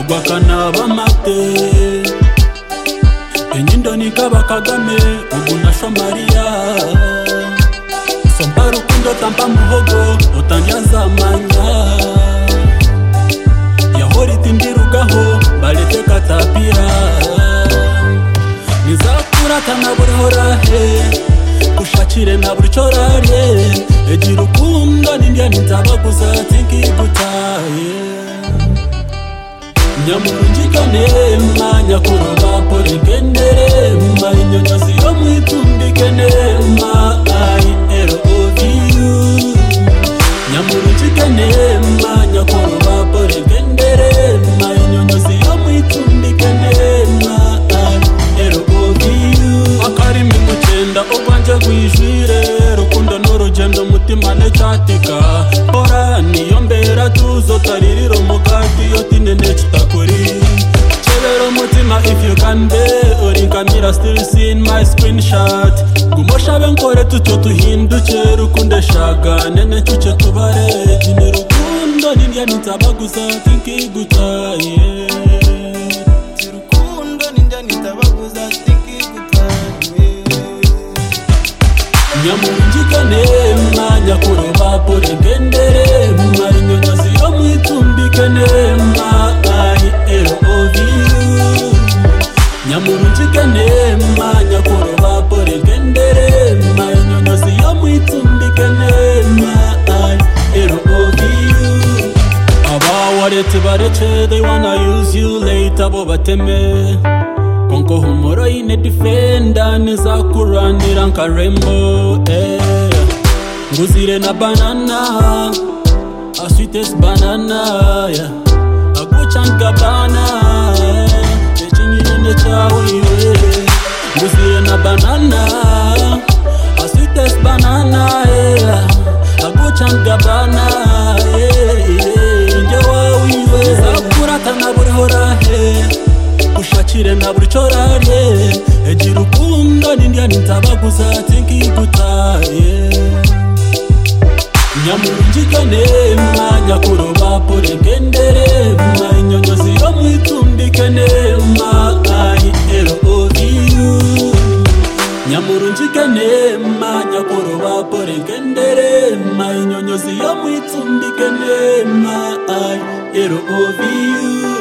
ugwakana bamate enyindo nikaba Kagame ubu nasho Maria somba rukundo tampa muhogo utanyaza manya yahori tindirugaho balete katapira nizakura tanaburhorahe ushakire na burchorare egira urukundo n'indya nitabaguza tinkigutaye nyamurungikane nyakoroba poregendere inyonyozi yo mwitumbikene I love you nyamurungikane nyakoroba poregendere inyonyozi yo mwitumbikene I love you akarimi mucyenda ubanje gwijwire rukundo n'urugendo mutima necyatika ora niyo mbera tuzotaririra umugati yo tinene kitakuri chebero mutima if you can be orinkamira still seen my screenshot gumosha benkore tutyo tuhinduke rukunde shaga nene cyuce tubare jine rukundo n'indya nitabaguza tinkigutaye rukundo n'indya nitabaguza nyamurungikane nyakoroba poregendere inyonyozi yo mwitumbikene I love you nyamurungikane nyakoroba poregendere inyonyozi yo mwitumbikene I love you abawarete barece they wanna use you later bo bateme konko humoro ine defender nizakuranira nkarembo nguzire na banana a sweetest banana aguchanga bana echinyine chawiwe nguzire na banana a sweetest banana aguchanga bana njewawiwe zakura tanaburhorahe ushakire na burchorare egira urukundo n'indya nitabaguza tinkigutaye nyamurungikane nyakoroba poregendere inyonyozi yo mwitumbikene I love you nyamurungikane nyakoroba poregendere inyonyozi yo mwitumbikene I love you